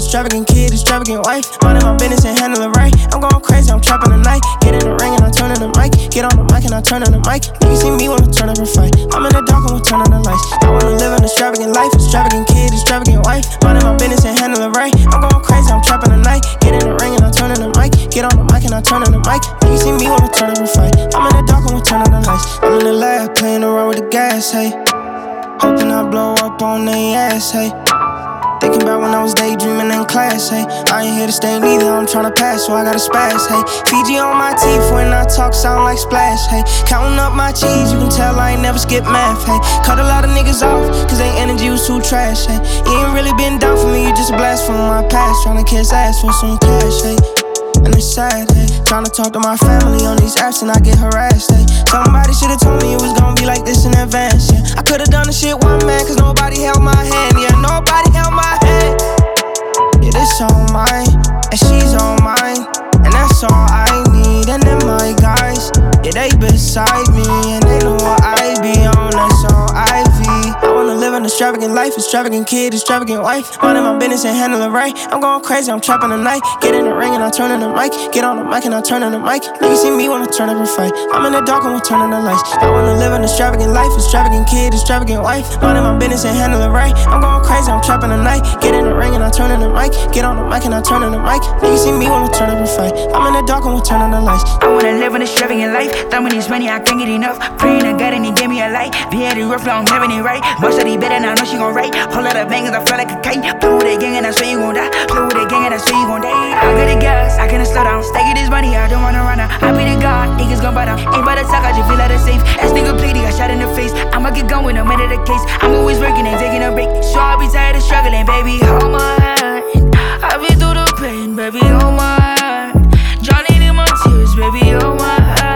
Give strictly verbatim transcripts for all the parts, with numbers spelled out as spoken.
extravagant kid, extravagant wife. Minding my business and handle it right. I'm going crazy, I'm trapping the night. Get in the ring and I turn on the mic. Get on the mic and I turn on the mic. Niggas see me wanna turn up and fight. I'm in the dark and we'll turn on the lights. I wanna live an extravagant life, extravagant kid, extravagant wife. Minding my business and handle it right. I'm going crazy, I'm trapping the night. Get in the ring and I turn on the mic. Get on the mic and I turn on the mic. Niggas see me wanna turn up and fight. I'm in the dark and we'll turn on the lights. I'm in the lab playing around with the gas, hey. Hoping I blow up on they ass, hey. Thinking about when I was daydreaming in class, hey. I ain't here to stay neither, I'm tryna pass, so I gotta spaz, hey. Fiji on my teeth when I talk sound like splash, hey. Counting up my cheese, you can tell I ain't never skip math, hey. Cut a lot of niggas off, cause their energy was too trash, hey. You ain't really been down for me, you just a blast from my past. Tryna kiss ass for some cash, hey. And it's sad, hey. Tryna talk to my family on these apps and I get harassed, hey. Somebody should've told me it was gonna be like this in advance, yeah. I could've done the shit one man, cause nobody held my hand, yeah. Nobody held my hand. Yeah, this all mine, and she's all mine, and that's all I need. And then my guys, yeah, they beside me, and they know what I be on, that's all I be. I wanna live an extravagant life, extravagant kid, extravagant wife. Minding my business and handle it right. I'm going crazy, I'm trapping the night. Get in the ring and I turn on the mic. Get on the mic and I turn on the mic. Niggas see me wanna turn up and fight. I'm in the dark and we'll turn on the lights. I wanna live an extravagant life, extravagant kid, extravagant wife. Minding my business and handle it right. I'm going crazy, I'm trapping the night. Get in the ring and I turn on the mic. Get on the mic and I turn on the mic. Niggas see me wanna turn up and fight. I'm in the dark and we'll turn on the lights. I wanna live an extravagant life. Thought when it's money, I can't get enough. Praying to God and he gave me a light. Be at the rough, I'm having it right. Most of these better, now I know she gon' write. Whole lot of bangers, I feel like a kite. Play with that gang and I swear you gon' die. Play with that gang and I swear you gon' die. I got the gas, I can't slow down. Stay get this money, I don't wanna run out. I be the God, niggas gon' buy down. Ain't by the talk, I just feel like the safe. As nigga played, he got shot in the face. I'ma get going, no matter the case. I'm always working and taking a break. So I be tired of struggling, baby. Hold my hand. I been through the pain, baby. Hold my hand. Drowning in my tears, baby. Hold my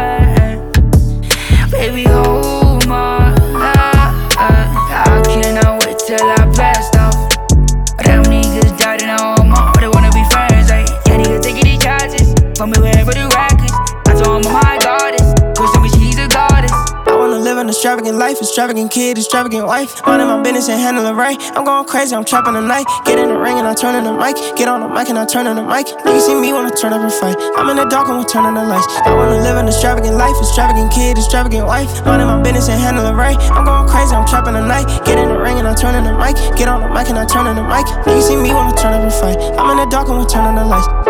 hand. Baby, hold my hand. I cannot wait till I blast off. Them niggas died and I want more. They wanna be friends, like yeah, niggas taking these chances. For me wherever the rack is. I told them I'm my goddess. Cause tell me she's a goddess. I wanna live an extravagant life, extravagant kid, extravagant wife. Minding my business and handle it right. I'm going crazy, I'm trapping the night. Get in the ring and I turn on the mic. Get on the mic and I turn on the mic. Niggas see me wanna turn up and fight. I'm in the dark and we'll turn on the lights. I wanna live an extravagant life, extravagant kid, extravagant wife. Minding my business and handle it right. I'm going crazy, I'm trapping the night. Get in the ring and I turn on the mic. Get on the mic and I turn on the mic. Niggas see me wanna turn up and fight. I'm in the dark and we'll turn on the lights.